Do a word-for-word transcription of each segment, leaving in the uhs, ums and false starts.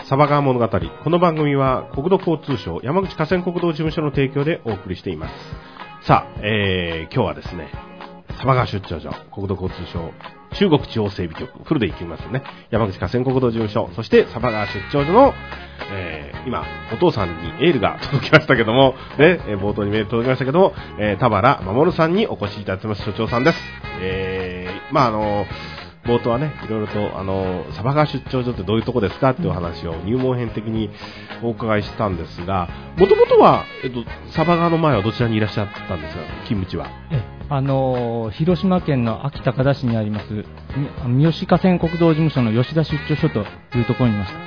サバ川物語。この番組は国土交通省山口河川国道事務所の提供でお送りしています。さあ、えー、今日はですね、サバ川出張所、国土交通省中国地方整備局、フルで行きますね。山口河川国道事務所、そしてサバ川出張所の、えー、今、お父さんにエールが届きましたけども、ね、冒頭にメール届きましたけども、えー、田原守さんにお越しいただいてます、所長さんです。えー、まああの、冒頭はね、いろいろと、あの、サバ川出張所ってどういうとこですかっていうお話を入門編的にお伺いしたんですが、もともとは、えっと、サバ川の前はどちらにいらっしゃったんですか、勤務地は。 えあの、広島県の安芸高田市にあります、三好河川国道事務所の吉田出張所というところにいました。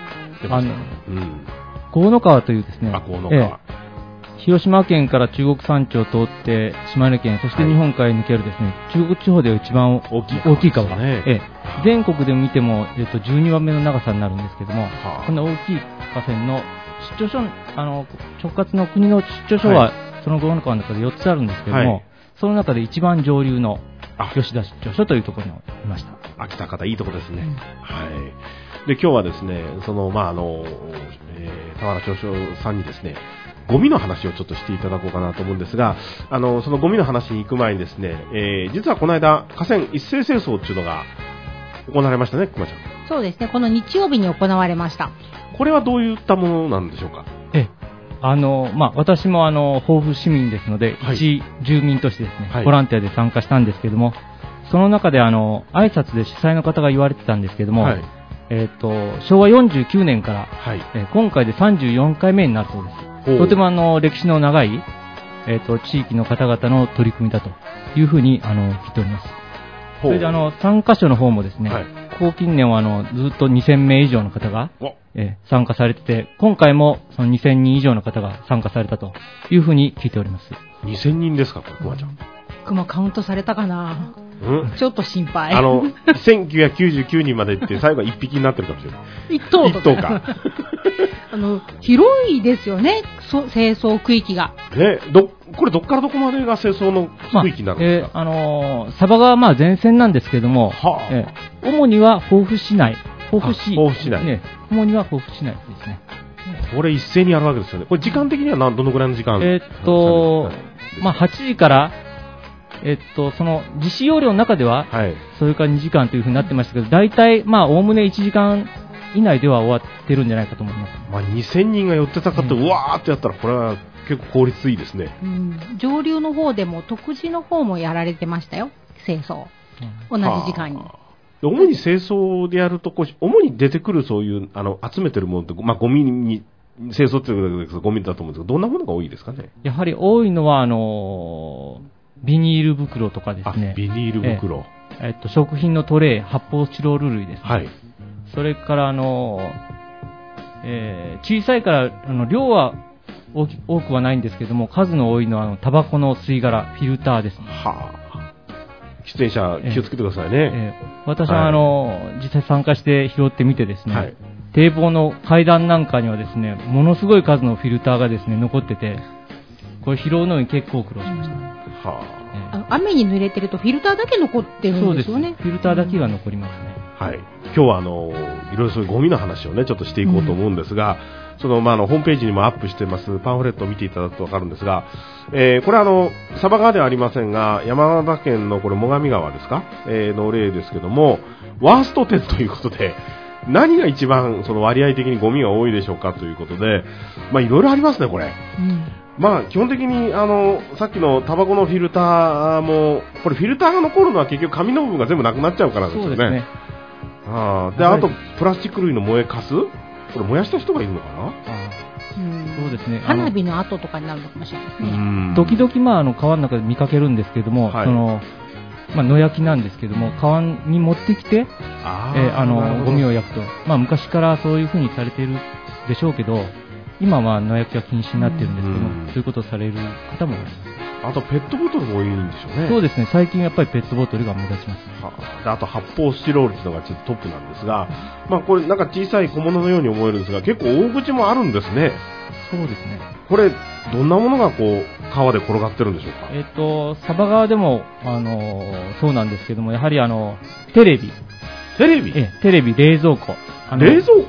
あの、うん、河野川というですね、 あ、河野川。ええ広島県から中国山地を通って島根県、そして日本海に抜けるですね、はい、中国地方では一番大きい、大きい川が、ねええ、全国で見ても、えっと、じゅうにばんめの長さになるんですけども、はあ、こんな大きい河川の出張所、あの直轄の国の出張所は、はい、その河野川の中でよっつあるんですけども、はい、その中で一番上流の吉田出張所というところにいました。 秋田方いいところですね。うん、はい。で今日はですね、そのまああの、えー、田原町長さんにですね。ゴミの話をちょっとしていただこうかなと思うんですが、あのそのゴミの話に行く前にですね、えー、実はこの間河川一斉清掃っていうのが行われましたね、くまちゃん。 そうですね、この日曜日に行われました。 これはどういったものなんでしょうか。 えあのまあ、私もあの豊富市民ですので、はい、一住民としてですね、はい、ボランティアで参加したんですけども、その中であの挨拶で主催の方が言われてたんですけども、はい、えー、と昭和よんじゅうきゅうねんから、はい、えー、今回でさんじゅうよんかいめになるそうです。とてもあの歴史の長い、えー、と地域の方々の取り組みだというふうにあの聞いております。それであの参加者の方もですね、はい、ここ近年はあのずっとにせんめい以上の方が、えー、参加されてて、今回もそのにせんにん以上の方が参加されたというふうに聞いております。 にせんにんですか、これ、くまちゃん。 くまカウントされたかな、うん、ちょっと心配。 あのせんきゅうひゃくきゅうじゅうきゅうにんまで行って最後はいっぴきになってるかもしれない。 一頭とか。 一頭か。 あの広いですよね、清掃区域が。 ね、どこれどっからどこまでが清掃の区域になるんですか。 まあえー、あのー、サバ川はまあ前線なんですけども、はあ、えー、主には豊富市内、豊富市、 豊富市内、 ね、主には豊富市内ですね。 これ一斉にやるわけですよね。これ時間的には何どのぐらいの時間？ えー、っとまあはちじからえっと、その実施要領の中では、はい、それからにじかんというふうになってましたけど、大体、まあ、おおむねいちじかん以内では終わってるんじゃないかと思います。 まあ、にせんにんが寄ってたかって、うん、うわーってやったら、これは結構効率いいですね。 うん、上流の方でも、徳地の方もやられてましたよ、清掃。うん、同じ時間に。 主に清掃でやるとこ、主に出てくるそういう、あの、集めてるものって、まあ、ゴミに、清掃っていうことでゴミだと思うんですけど、どんなものが多いですかね。 やはり多いのは、あのー、ビニール袋とかですね。 ビニール袋。 えー、えっと、食品のトレイ、発泡スチロール類ですね。はい。それから、あの、えー、小さいから、あの、量は大き多くはないんですけども、数の多いのは、あの、タバコの吸い殻、フィルターですね。 はあ。喫煙者、気をつけてくださいね。 えー、私は、はい、あの、実際参加して拾ってみてですね、はい、堤防の階段なんかにはですね、ものすごい数のフィルターがですね、残ってて、これ拾うのに結構苦労しました。 はあ、あの雨に濡れてるとフィルターだけ残ってるんですよね。 そうです。フィルターだけが残りますね。 はい。今日はあのいろいろそういうゴミの話をねちょっとしていこうと思うんですが、うん、そのまああのホームページにもアップしてますパンフレットを見ていただくとわかるんですが、えー、これはあのサバ川ではありませんが山形県のこれ最上川ですか、えー、の例ですけどもワーストてんということで。何が一番その割合的にゴミが多いでしょうかということで、まあいろいろありますねこれ。うん、まあ基本的にあのさっきのタバコのフィルターもこれフィルターが残るのは結局紙の部分が全部なくなっちゃうからですよね。そうですね。あであとプラスチック類の燃えかすこれ燃やした人がいるのかな。あうんそうですね。花火の後とかになるのかもしれないですね。 時々まああの川の中で見かけるんですけども、はい、そのまあ、野焼きなんですけども川に持ってきてあ、えー、あのゴミを焼くと、まあ、昔からそういう風にされているでしょうけど今は野焼きは禁止になっているんですけども、うん、そういうことをされる方もいます。 あとペットボトルも多いんでしょうね。 そうですね。最近やっぱりペットボトルが目立ちます。 はあ、あと発泡スチロールというのがちょっとトップなんですが、まあ、これなんか小さい小物のように思えるんですが結構大口もあるんですね。 そうですね。 これどんなものがこう川で転がってるんでしょうか。 えっとサバ川でもあのそうなんですけどもやはりあのテレビテレビえテレビ冷蔵庫冷蔵庫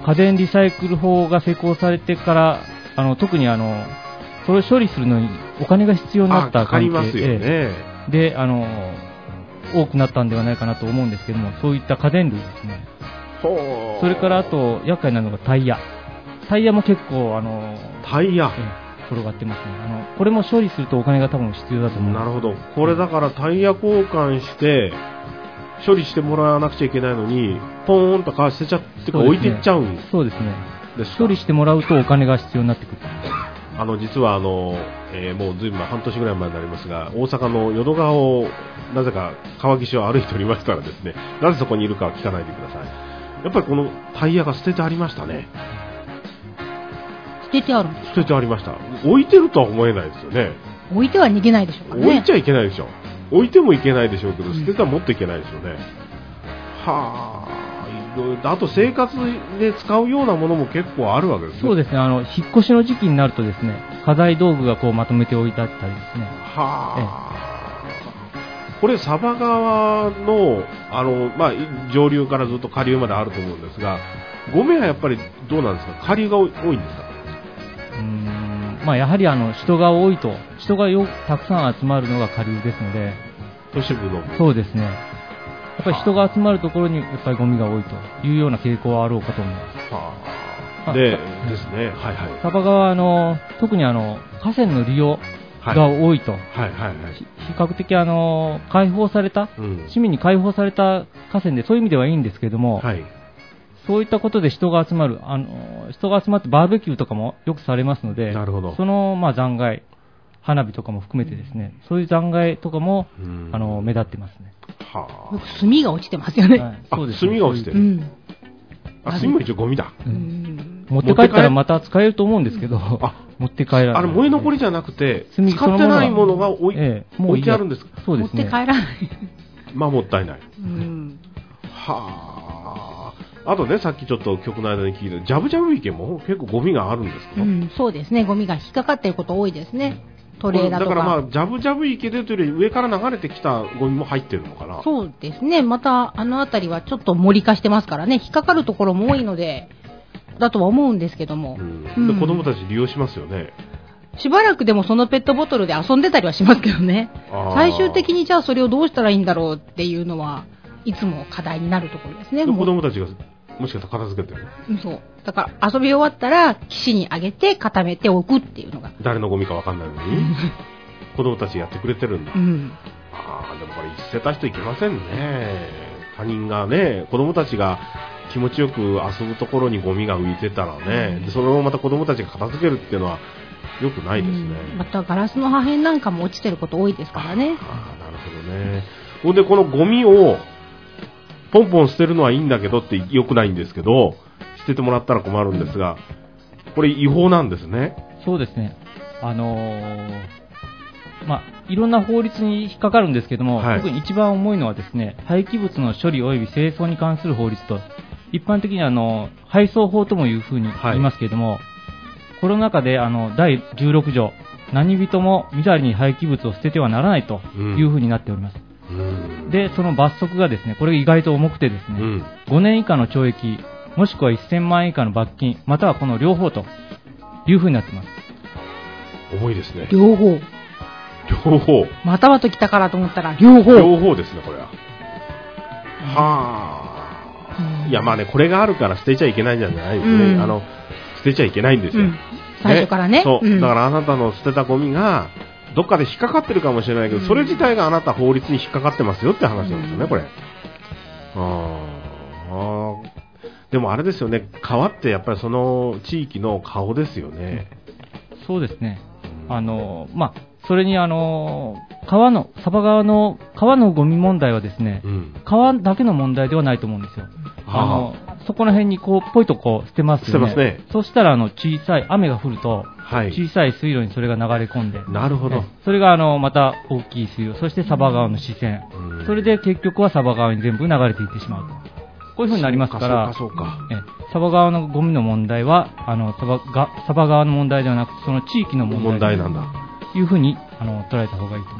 家電リサイクル法が施行されてから、あの特にあのそれを処理するのにお金が必要になった関係かかりますよね。 で、あの多くなったんではないかなと思うんですけども、そういった家電類ですね。 ほう。 それからあと厄介なのがタイヤ。タイヤも結構あのタイヤ、 転がってますね。あのこれも処理するとお金が多分必要だと思うんです。 なるほど。これだからタイヤ交換して処理してもらわなくちゃいけないのに、ポーンとか捨てちゃってか置いていっちゃうんです。 そうですね。処理してもらうとお金が必要になってくる。 あの実はあの、えー、もうずいぶん半年ぐらい前になりますが、大阪の淀川をなぜか川岸を歩いておりましたらですね、なぜそこにいるかは聞かないでください。やっぱりこのタイヤが捨ててありましたね。 捨ててあるんですか？ 捨ててありました。置いてるとは思えないですよね。 置いては逃げないでしょうかね。 置いちゃいけないでしょ。置いてもいけないでしょうけど、捨てたら持っていけないでしょうね。うん、はあ、いろいろ。あと生活で使うようなものも結構あるわけですね。 そうですね。あの引っ越しの時期になるとですね、家財道具がこうまとめて置いてあったりですね。 はあ。ええ、これサバ川のあのまあ上流からずっと下流まであると思うんですが、ゴミはやっぱりどうなんですか。下流が多いんですか。 うーん、まあやはりあの人が多いと、人がよたくさん集まるのが下流ですので。 都市部の。 そうですね。やっぱり人が集まるところにやっぱりゴミが多いというような傾向はあろうかと思います。 はあ、でですね、はいはい。 サバ川あの特にあの河川の利用が多いと、はいはいはいはい、 比較的あの開放された、うん、市民に開放された河川でそういう意味ではいいんですけれども、はい、そういったことで人が集まる、あの人が集まってバーベキューとかもよくされますので、 なるほど。 そのまあ残骸、花火とかも含めてですね、そういう残骸とかもあの目立ってますね。 はあ、炭が落ちてますよね。はい、 そうですね。炭が落ちてる。うん、あ、炭も一応ゴミだ。 うん、持って帰ったらまた使えると思うんですけど、あ、持って帰らない。 あれ燃え残りじゃなくて、使ってないものが置い、ええ、もう置いてあるんですか。 そうですね。 持って帰らない。 まあもったいない。うん、はあ。あとね、さっきちょっと曲の間に聞いたジャブジャブ池も結構ゴミがあるんですか。 うん、そうですね。ゴミが引っかかっていること多いですね。トレーラーとか。 だからまあジャブジャブ池でというより上から流れてきたゴミも入ってるのかな。 そうですね。またあの辺りはちょっと森化してますからね、引っかかるところも多いのでだとは思うんですけども、 うんうん、で子供たち利用しますよね。 しばらくでもそのペットボトルで遊んでたりはしますけどね。最終的にじゃあそれをどうしたらいいんだろうっていうのはいつも課題になるところですね。 子供たちがもしかしたら片付けてる。 そう。だから遊び終わったら岸にあげて固めておくっていうのが。 誰のゴミかわかんないのに子供たちやってくれてるんだ。うん、ああ、でもこれ捨てた人いけませんね。他人がね、子供たちが気持ちよく遊ぶところにゴミが浮いてたらね、うん、でそれをまた子供たちが片付けるっていうのは良くないですね。 うん、またガラスの破片なんかも落ちてること多いですからね。 ああ、なるほどね。ほんでこのゴミをポンポン捨てるのはいいんだけどって良くないんですけど、捨ててもらったら困るんですが、これ違法なんですね。 そうですね。あのー、まあ、いろんな法律に引っかかるんですけども、はい、特に一番重いのはですね、廃棄物の処理及び清掃に関する法律と、一般的にあの配送法ともいうふうに言いますけれども、はい、この中であのだいじゅうろく条、何人もみだりに廃棄物を捨ててはならないというふうになっております。うん、で、その罰則がですね、これ意外と重くてですね、うん、ごねん以下の懲役、もしくはせんまんえん以下の罰金、またはこの両方というふうになっています。 重いですね。 両方。 両方。 またはときたからと思ったら両方。 両方ですね、これは。はあ、うん。いや、まあね、これがあるから捨てちゃいけないんじゃないですね。うん、あの、捨てちゃいけないんですよ。うん、 最初からね。 そう。だからあなたの捨てたゴミが、どっかで引っかかってるかもしれないけど、うん、それ自体があなた法律に引っかかってますよって話なんですよね、これ。ああ。でもあれですよね、川ってやっぱりその地域の顔ですよね。 そうですね。あの、まあ、それにあの、川の、サバ川の、川のゴミ問題はですね、うん、川だけの問題ではないと思うんですよ。あの、そこら辺にこう、ぽいとこう捨てますよね。捨てますね。そしたらあの、小さい、雨が降ると、はい、小さい水路にそれが流れ込んで。 なるほど。 ね、それがあの、また大きい水路、そしてサバ川の支線。うん、それで結局はサバ川に全部流れていってしまうと。こういう風になりますから、 そうかそうかそうか。 え、サバ川のゴミの問題は、あの、サバが、サバ川の問題ではなくて、その地域の問題。 問題なんだ。 いう風に、あの、捉えた方がいいと思いま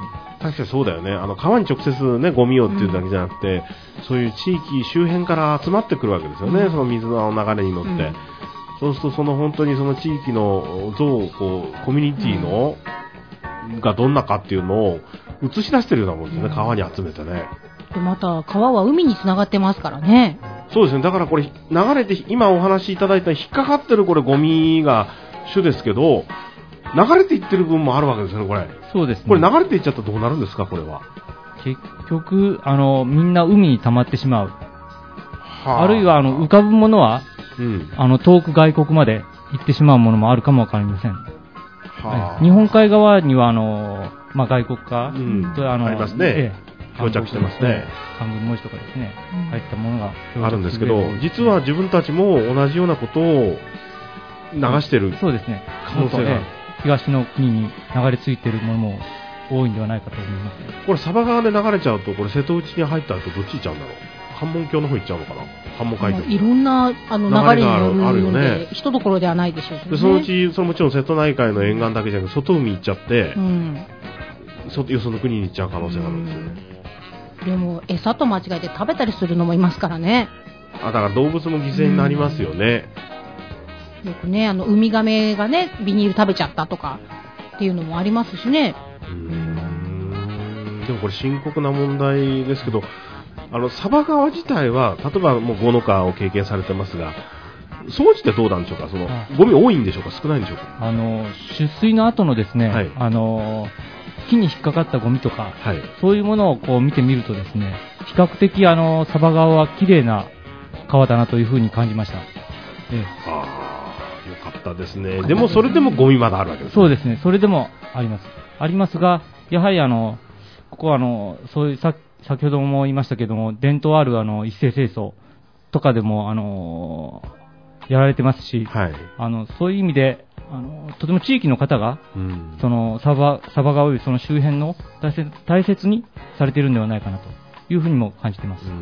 確かにそうだよね。あの川に直接ねゴミをっていうだけじゃなくて、うん、そういう地域周辺から集まってくるわけですよね。うん、その水の流れに乗って、うん、そうするとその本当にその地域の像をこうコミュニティの、うん、がどんなかっていうのを映し出してるようなもんですね。うん、川に集めてね。 でまた川は海に繋がってますからね。 そうですね。だからこれ流れて今お話しいただいた引っかかってるこれゴミが主ですけど。流れていってる分もあるわけですよね、これ。 そうですね。 これ流れていっちゃったらどうなるんですか、これは。 結局、あの、みんな海に溜まってしまう。はあ、あるいは、あの、浮かぶものは、うん、あの、遠く外国まで行ってしまうものもあるかもわかりません。はあ、日本海側には、あの、まあ、外国化、うん、とあの、 ありますね。ええ、漂着してますね。 漢文文字とかですね、うん、入ったものがあるんですけど、実は自分たちも同じようなことを流してる。 そうですね。可能性がある。東の国に流れ着いているものも多いんではないかと思います。 これサバ川で流れちゃうと、これ瀬戸内に入った後どっち行っちゃうんだろう。関門橋の方行っちゃうのかな。関門海峡。 いろんなあの流れによるので、あるよね、一どころではないでしょうけどね。 でそのうちそのもちろん瀬戸内海の沿岸だけじゃなくて外海行っちゃって、うん、よその国に行っちゃう可能性があるんですよね。 うん、でも餌と間違えて食べたりするのもいますからね。 あ、だから動物も犠牲になりますよね。 うん、よくね、あのウミガメがねビニール食べちゃったとかっていうのもありますしね。うーん、でもこれ深刻な問題ですけど、あのサバ川自体は例えばもうゴノ川を経験されてますが、掃除ってどうなんでしょうか。そのゴミ多いんでしょうか、少ないんでしょうか。 あの出水の後のですね、はい、あの木に引っかかったゴミとか、はい、そういうものをこう見てみるとですね、比較的あのサバ川は綺麗な川だなというふうに感じました。ええ、 ああ、よかったですね。でもそれでもゴミまだあるわけですね。 そうですね。それでもありますありますが、やはりあのここはあのそういうさ先ほども言いましたけども、伝統あるあの一斉清掃とかでもあのやられてますし、はい、あのそういう意味であのとても地域の方が、うん、そのサバサバ川及びその周辺の大切、大切にされているのではないかなというふうにも感じています。うん、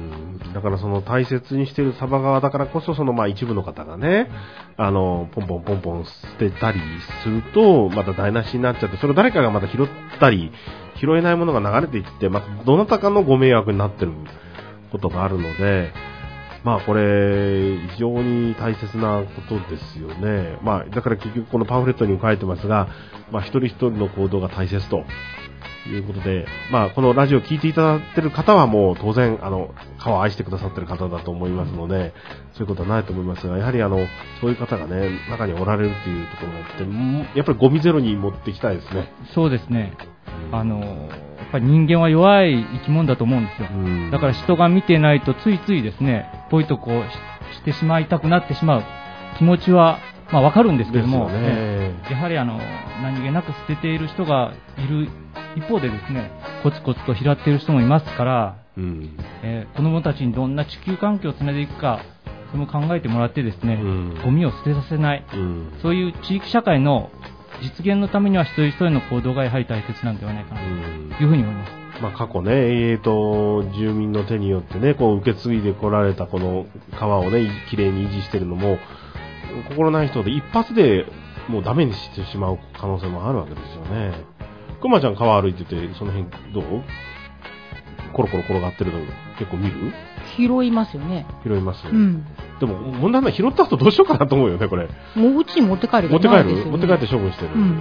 だからその大切にしているサバ川だからこそ、そのまあ一部の方がね、うん、あのポンポンポンポン捨てたりするとまた台無しになっちゃって、それを誰かがまた拾ったり拾えないものが流れていって、またどなたかのご迷惑になっていることがあるので、まあこれ非常に大切なことですよね。まあだから結局このパンフレットにも書いてますが、まあ一人一人の行動が大切ということで、まあこのラジオを聞いていただいている方はもう当然あの川を愛してくださっている方だと思いますので、そういうことはないと思いますが、やはりあのそういう方がね中におられるというところがあって、やっぱりゴミゼロに持っていきたいですね。 そうですね。あのやっぱり人間は弱い生き物だと思うんですよ。だから人が見てないとついついですね、ぽいとこうしてしまいたくなってしまう気持ちはまあわかるんですけども、ね、やはりあの何気なく捨てている人がいる一方でですね、コツコツと拾っている人もいますから、うん、えー、子どもたちにどんな地球環境をつないでいくか、それも考えてもらってですね、うん、ゴミを捨てさせない、うん、そういう地域社会の実現のためには一人一人の行動がやはり大切なんではないかなというふうに思います。 まあ、過去ね、えーと、住民の手によってね、こう受け継いでこられたこの川をね、きれいに維持しているのも、心ない人で一発でもうダメにしてしまう可能性もあるわけですよね。くまちゃん川歩いてて、その辺どう？コロコロ転がってるの結構見る？ 拾いますよね。 拾います。 うん。 でも問題は拾った後どうしようかなと思うよね、これ。 もううちに持って帰る。 持って帰る、ね、持って帰って処分してる。うん。うん、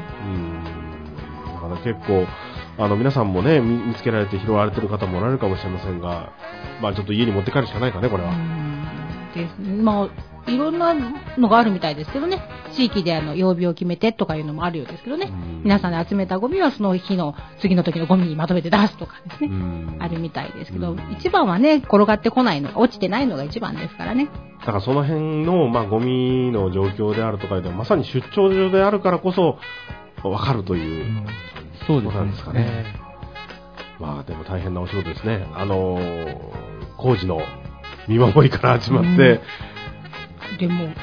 だから結構あの皆さんもね 見, 見つけられて拾われてる方もおられるかもしれませんが、まあちょっと家に持って帰るしかないかね、これは。うんです。まあいろんなのがあるみたいですけどね。地域であの曜日を決めてとかいうのもあるようですけどね。皆さんで集めたゴミはその日の次の時のゴミにまとめて出すとかですね。あるみたいですけど、一番はね転がってこないのが、落ちてないのが一番ですからね。 だからその辺のまあゴミの状況であるとかでまさに出張所であるからこそわかるという、うん、 そうことなんですかね。まあでも大変なお仕事ですね。あのー、工事の見守りから始まって、 うん、でも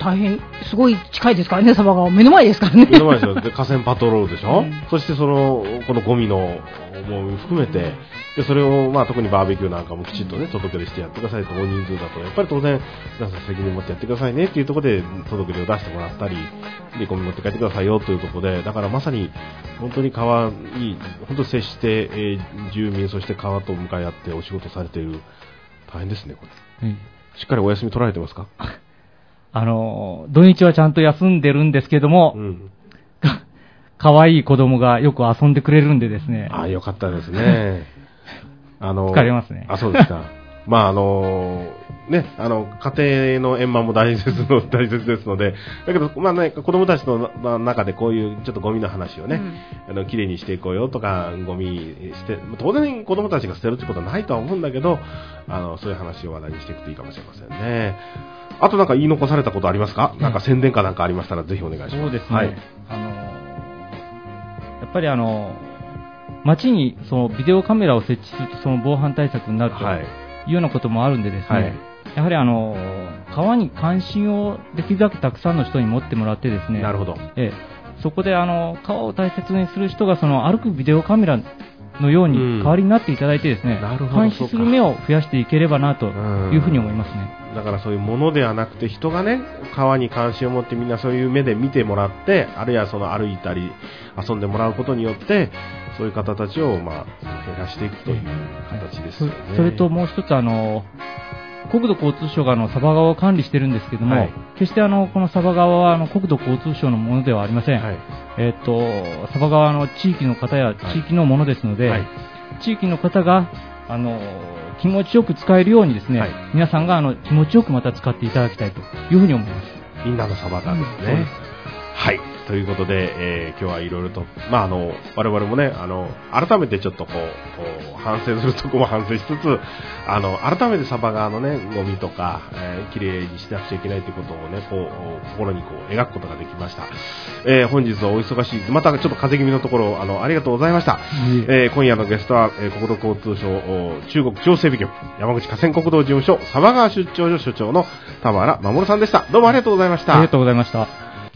大変、すごい近いですからね、サバ川目の前ですからね。 目の前ですよ。で、河川パトロールでしょ、うん、そしてその、このゴミの、もう含めて、で、それを、まあ特にバーベキューなんかもきちっとね、届け出してやってくださいと、大人数だと、やっぱり当然、皆さん責任持ってやってくださいねっていうところで、届け出を出してもらったり、で、ゴミ持って帰ってくださいよというところで、だからまさに、本当に川に、本当に接して、えー、住民、そして川と向かい合ってお仕事されている、大変ですね、これ。うん、しっかりお休み取られてますか？ あの、土日はちゃんと休んでるんですけども、うん、かわいい子供がよく遊んでくれるんでですね。 ああ、よかったですね。あの、 疲れますね。 あ、そうですか。まあ、あの、ね、あの、家庭の円満も大切の、大切ですので、だけど、まあね、子供たちの中でこういうちょっとゴミの話をね、うん、あの、きれいにしていこうよとか、ゴミして、当然子供たちが捨てるってことはないとは思うんだけど、あの、そういう話を話題にしていくといいかもしれませんね。あとなんか言い残されたことありますか？うん、なんか宣伝かなんかありましたらぜひお願いします。 そうですね。 はい、 あの、やっぱりあの、街にそのビデオカメラを設置するとその防犯対策になるというようなこともあるんでですね、はい、やはりあの川に関心をできるだけたくさんの人に持ってもらってですね、 なるほど、 えそこであの川を大切にする人がその歩くビデオカメラのように代わりになっていただいてですね、うん、監視する目を増やしていければなというふうに思いますね。 だからそういうものではなくて人がね、川に関心を持ってみんなそういう目で見てもらって、あるいはその歩いたり遊んでもらうことによってそういう方たちをまあ減らしていくという形ですよね。 それともう一つあの国土交通省があのサバ川を管理しているんですけども、はい、決してあのこのサバ川はあの国土交通省のものではありません。はい、えっとサバ川の地域の方や地域のものですので、はい、地域の方があの気持ちよく使えるようにですね、はい、皆さんがあの気持ちよくまた使っていただきたいというふうに思います。 みんなのサバ川ですね。うん、はい。ということで、えー、今日はいろいろと、まあ、あの、我々もね、あの、改めてちょっとこう、こう反省するとこも反省しつつ、あの、改めてサバ川のね、ゴミとか、えー、きれいにしなくちゃいけないということをね、こう、心にこう、描くことができました。えー、本日はお忙しい、またちょっと風邪気味のところ、あの、ありがとうございました。えー、今夜のゲストは、えー、国土交通省、中国地方整備局、山口河川国道事務所、サバ川出張所所長の田原守さんでした。どうもありがとうございました。 ありがとうございました。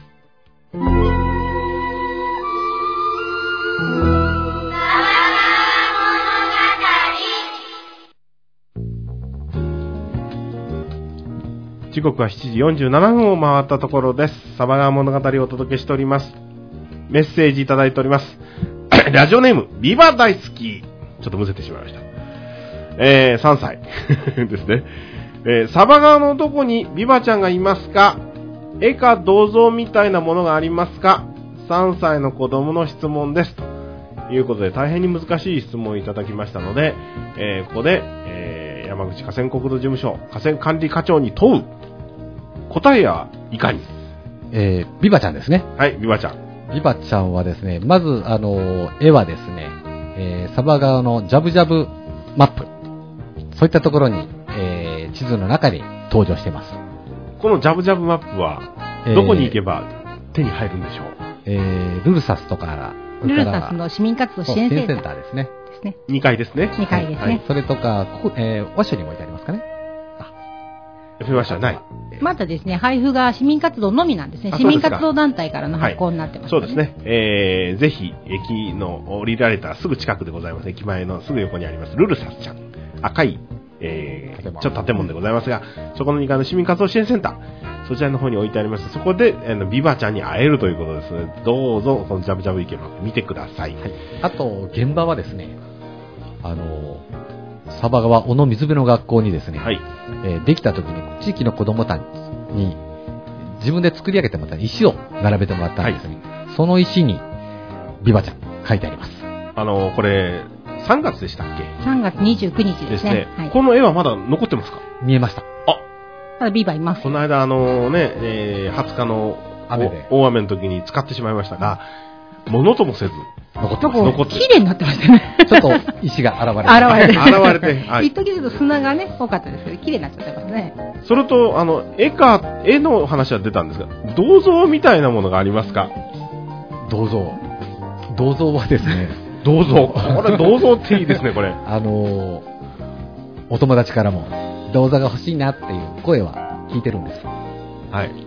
時刻はしちじよんじゅうななふんを回ったところです。サバ川物語をお届けしております。メッセージいただいております。ラジオネーム、ビバ大好き。ちょっとむせてしまいました。えー、さんさいですね。えー、サバ川のどこにビバちゃんがいますか？絵か銅像みたいなものがありますか？さんさいの子供の質問です。ということで、大変に難しい質問をいただきましたので、えー、ここで、えー、山口河川国土事務所河川管理課長に問う答えはいかに？ えー、ビバちゃんですね。 はい、ビバちゃん。 ビバちゃんはですね、まず、あの、絵はですね、えー、サバ川のジャブジャブマップ、そういったところに、えー、地図の中に登場しています。 このジャブジャブマップは、どこに行けば手に入るんでしょう？ えー、ルルサスとか、 ルルサスの市民活動支援センター。 センターですね。 ですね。 にかいですね。 にかいですね。はい、 それとか、ここ、えー、和紙にも置いてありますかね。 エフエム 和紙はない。 まだですね、配布が市民活動のみなんですね。市民活動団体からの発行になってます、ね。 はい、そうですね。えー、ぜひ、駅の降りられたらすぐ近くでございます。駅前のすぐ横にあります、ルルサスちゃん。赤い、えー、ちょっと建物でございますが、そこのにかいの市民活動支援センター、そちらの方に置いてあります。そこで、あの、ビバちゃんに会えるということですので、どうぞ、このジャブジャブ池マップ見てください。はい。 あと、現場はですね、あの、サバ川小野水辺の学校にですね、はい、えー、できた時に地域の子供たちに自分で作り上げてもらった石を並べてもらったんですね。はい、その石にビバちゃん書いてあります。 あの、これ、さんがつでしたっけ？ さんがつにじゅうくにちですね。 ですね。はい、この絵はまだ残ってますか？ 見えました。あ、 まだビバいます。 この間、あのね、えー、はつかの雨で大雨の時に使ってしまいましたが、ものともせず、 残ってます。 残って綺麗になってましたね。 ちょっと石が現れて。 現れて。 現れて。 はい。一時ちょっと砂がね、多かったですけど、綺麗になっちゃってますね。 それと、あの、絵か、絵の話は出たんですが、銅像みたいなものがありますか？ 銅像。銅像はですね。 銅像。これ、銅像っていいですね、これ。 あのー、お友達からも、銅像が欲しいなっていう声は聞いてるんです。 はい。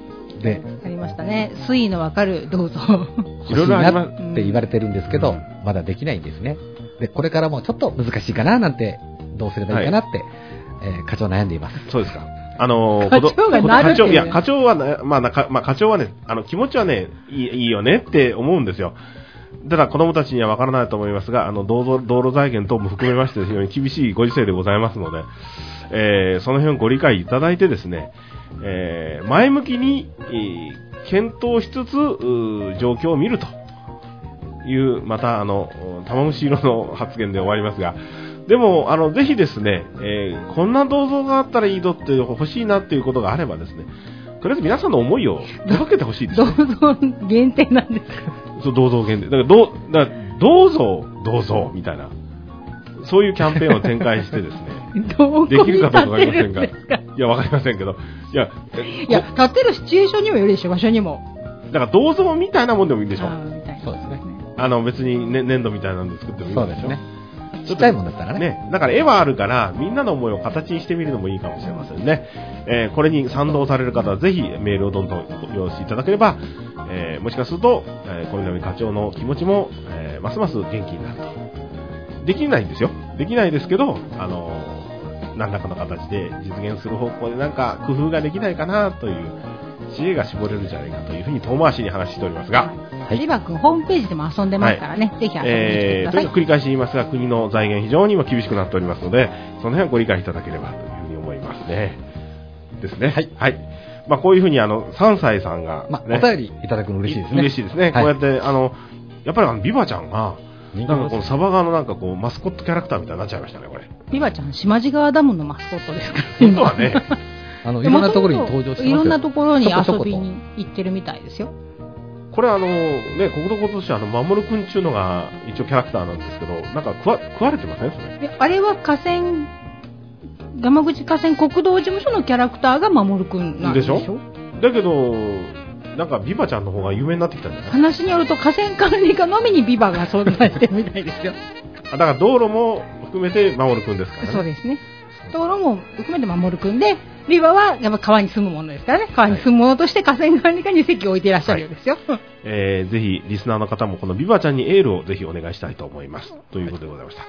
でありましたね。水位のわかる銅像。 いろいろありますって言われてるんですけど、うん、まだできないんですね。で、これからもちょっと難しいかななんて、どうすればいいかなって、はい、えー、課長悩んでいます。 そうですか。あのー、 課長がなるっていう、ね、 いや、課長は、ね、まあ、なか、まあ、課長はね、あの、気持ちはね、いい、いいよねって思うんですよ。ただ子供たちには分からないと思いますが、あの道路、道路財源等も含めまして非常に厳しいご時世でございますので、えー、その辺をご理解いただいてですね、えー、前向きに、えー、検討しつつ状況を見るというまたあの玉虫色の発言で終わりますが、でもあのぜひですね、えー、こんな銅像があったらいいぞって欲しいなっていうことがあればですね、とりあえず皆さんの思いを届けてほしいです、ね。 銅像限定なんですか。 そう銅像限定。だからどうだから銅像銅像みたいなそういうキャンペーンを展開してですね。できるかどうかわかりませんが、いやわかりませんけど、いやいや立てるシチュエーションにもよるでしょ、場所にも。 だから銅像みたいなもんでもいいんでしょ。 そうですね。 あの別に、ね、粘土みたいなんで作ってもいいんでしょ。そうですね。 ちっちゃいもんだったらね。 ね、だから絵はあるからみんなの思いを形にしてみるのもいいかもしれませんね。えー、これに賛同される方はぜひメールをどんどんお寄せいただければ、えー、もしかすると、えー、小南課長の気持ちも、えー、ますます元気になると。できないんですよ。できないですけど、あのー、何らかの形で実現する方向でなんか工夫ができないかなという知恵が絞れるんじゃないかというふうに遠回しに話しておりますが、 はい、リバ君ホームページでも遊んでますからね、はい、ぜひ遊びに来てください。 えー、とにかく繰り返し言いますが、国の財源非常に今厳しくなっておりますので、その辺はご理解いただければというふうに思いますね。ですね。はい。はい。まあこういうふうにあのさんさいさんが、ね、 まあ、お便りいただくの嬉しいですね。 嬉しいですね。はい、こうやってあのやっぱりあのビバちゃんがなんかこのサバ川のなんかこうマスコットキャラクターみたいになっちゃいましたね、これ。 ビバちゃん島地川ダムのマスコットですから。 本当はね。 あのいろんなところに登場してますよ。 いろんなところに遊びに行ってるみたいですよ。 これあのね、国土交通省の守るくんっていうのが一応キャラクターなんですけど、なんか食わ、食われてませんそれ。 あれは河川、山口河川国道事務所のキャラクターが守るくんなんでしょ。でしょ。だけどなんかビバちゃんの方が有名になってきたんじゃない？ 話によると河川管理課のみにビバが存在してるみたいですよ。 だから道路も含めて守るくんですからね。 そうですね。道路も含めて守るくんで、ビバはやっぱ川に住むものですからね。川に住むものとして河川管理課に席を置いていらっしゃるようですよ。はい、 えー、ぜひリスナーの方もこのビバちゃんにエールをぜひお願いしたいと思います。ということでございました。はい、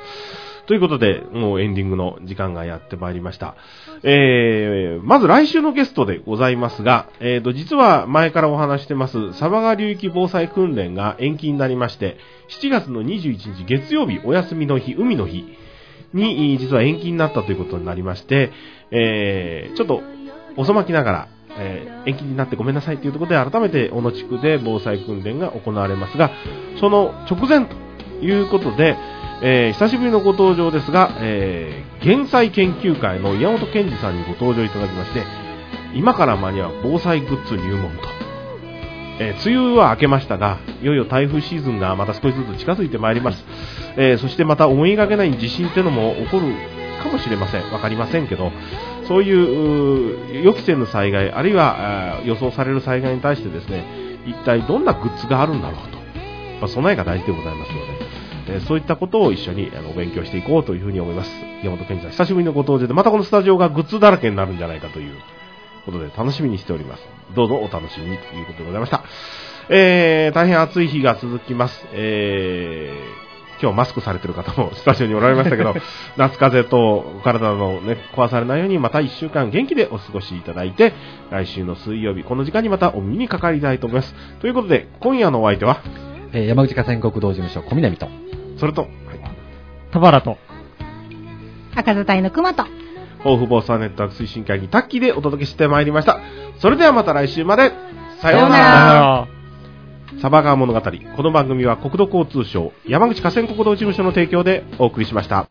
ということでもうエンディングの時間がやってまいりました。えー、まず来週のゲストでございますが、えーと実は前からお話してます佐波川流域防災訓練が延期になりまして、しちがつのにじゅういちにち月曜日お休みの日、海の日に実は延期になったということになりまして、えー、ちょっと遅まきながら、えー、延期になってごめんなさいというところで改めて小野地区で防災訓練が行われますが、その直前ということで、えー、久しぶりのご登場ですが、えー、減災研究会の岩本健二さんにご登場いただきまして、今から間に合う防災グッズ入門と、えー、梅雨は明けましたが、いよいよ台風シーズンがまた少しずつ近づいてまいります。えー、そしてまた思いがけない地震というのも起こるかもしれません。わかりませんけど、そういう予期せぬ災害、あるいは予想される災害に対してですね、一体どんなグッズがあるんだろうと、まあ、備えが大事でございますので、えー、そういったことを一緒にあの勉強していこうというふうに思います。山本健二さん、久しぶりのご登場で、またこのスタジオがグッズだらけになるんじゃないかということで楽しみにしております。どうぞお楽しみにということでございました。えー、大変暑い日が続きます。えー、今日マスクされている方もスタジオにおられましたけど夏風邪と体の、ね、壊されないようにまたいっしゅうかん元気でお過ごしいただいて、来週の水曜日この時間にまたお耳にかかりたいと思います。ということで今夜のお相手は、 えー、山口河川国道事務所小南と、 それと、はい、 田原と赤座隊の熊と抱負防災ネットワーク推進会議タッキーでお届けしてまいりました。それではまた来週まで。さようなら。サバ川物語。この番組は国土交通省山口河川国道事務所の提供でお送りしました。